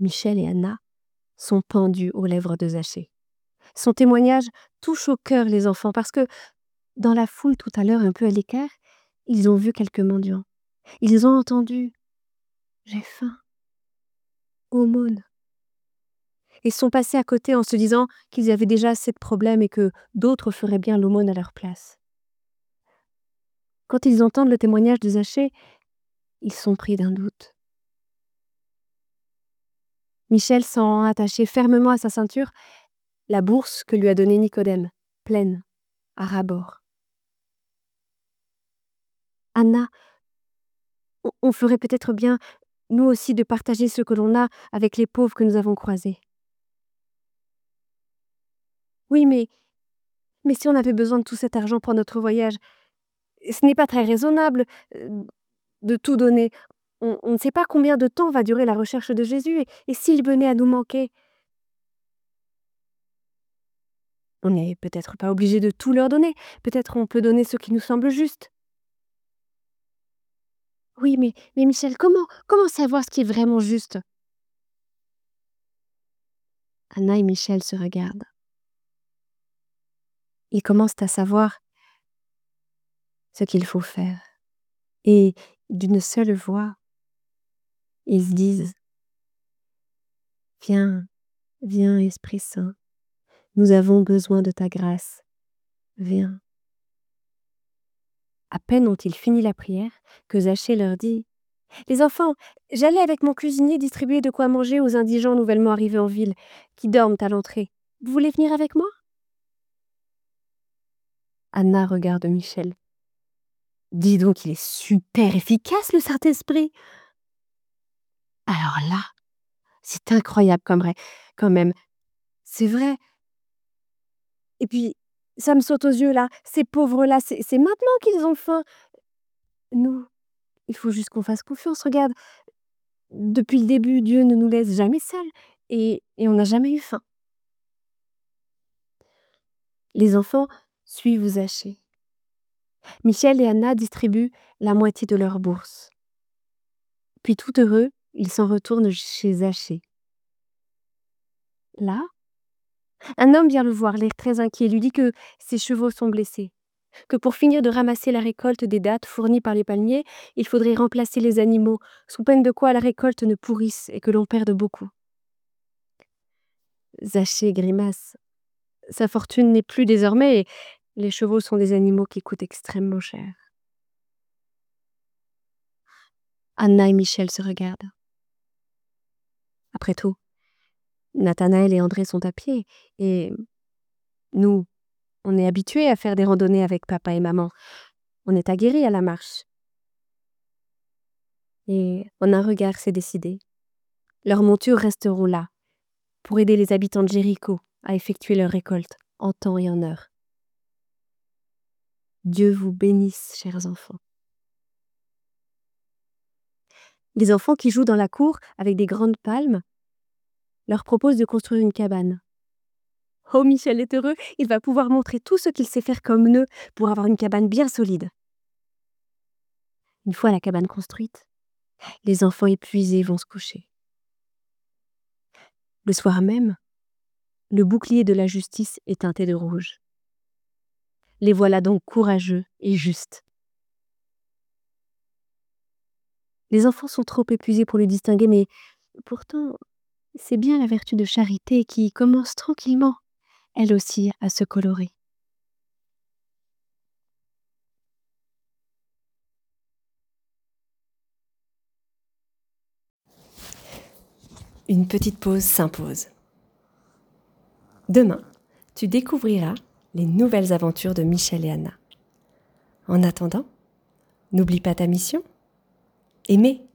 Michel et Anna sont pendus aux lèvres de Zachée. Son témoignage touche au cœur les enfants parce que, dans la foule tout à l'heure un peu à l'écart, ils ont vu quelques mendiants. Ils ont entendu « J'ai faim »,« Aumône ». Et sont passés à côté en se disant qu'ils avaient déjà assez de problèmes et que d'autres feraient bien l'aumône à leur place. Quand ils entendent le témoignage de Zachée, ils sont pris d'un doute. Michel sent attacher fermement à sa ceinture la bourse que lui a donnée Nicodème, pleine, à ras-bord. Anna, on ferait peut-être bien, nous aussi, de partager ce que l'on a avec les pauvres que nous avons croisés. Oui, mais si on avait besoin de tout cet argent pour notre voyage, ce n'est pas très raisonnable de tout donner. On ne sait pas combien de temps va durer la recherche de Jésus, et s'il venait à nous manquer, on n'est peut-être pas obligé de tout leur donner. Peut-être on peut donner ce qui nous semble juste. Oui, mais Michel, comment savoir ce qui est vraiment juste? Anna et Michel se regardent. Ils commencent à savoir ce qu'il faut faire. Et d'une seule voix, ils se disent « Viens, viens, Esprit Saint, nous avons besoin de ta grâce. Viens. » À peine ont-ils fini la prière que Zachée leur dit « Les enfants, j'allais avec mon cuisinier distribuer de quoi manger aux indigents nouvellement arrivés en ville, qui dorment à l'entrée. Vous voulez venir avec moi ?» Anna regarde Michel. « Dis donc, il est super efficace, le Saint-Esprit !» Alors là, c'est incroyable quand même. C'est vrai. Et puis, ça me saute aux yeux là, ces pauvres-là, c'est maintenant qu'ils ont faim. Nous, il faut juste qu'on fasse confiance, regarde. Depuis le début, Dieu ne nous laisse jamais seuls et on n'a jamais eu faim. Les enfants suivent Zachée. Michel et Anna distribuent la moitié de leur bourse. Puis tout heureux, ils s'en retournent chez Zachée. Là, un homme vient le voir, l'air très inquiet, lui dit que ses chevaux sont blessés, que pour finir de ramasser la récolte des dattes fournies par les palmiers, il faudrait remplacer les animaux, sous peine de quoi la récolte ne pourrisse et que l'on perde beaucoup. Zachée grimace. Sa fortune n'est plus désormais et les chevaux sont des animaux qui coûtent extrêmement cher. Anna et Michel se regardent. Après tout, Nathanaël et André sont à pied et nous, on est habitués à faire des randonnées avec papa et maman. On est aguerris à la marche. Et en un regard, c'est décidé. Leurs montures resteront là pour aider les habitants de Jéricho à effectuer leur récolte en temps et en heure. Dieu vous bénisse, chers enfants. Les enfants qui jouent dans la cour avec des grandes palmes leur proposent de construire une cabane. Oh, Michel est heureux, il va pouvoir montrer tout ce qu'il sait faire comme nœud pour avoir une cabane bien solide. Une fois la cabane construite, les enfants épuisés vont se coucher. Le soir même, le bouclier de la justice est teinté de rouge. Les voilà donc courageux et justes. Les enfants sont trop épuisés pour le distinguer, mais pourtant, c'est bien la vertu de charité qui commence tranquillement, elle aussi, à se colorer. Une petite pause s'impose. Demain, tu découvriras les nouvelles aventures de Michel et Anna. En attendant, n'oublie pas ta mission. Aimer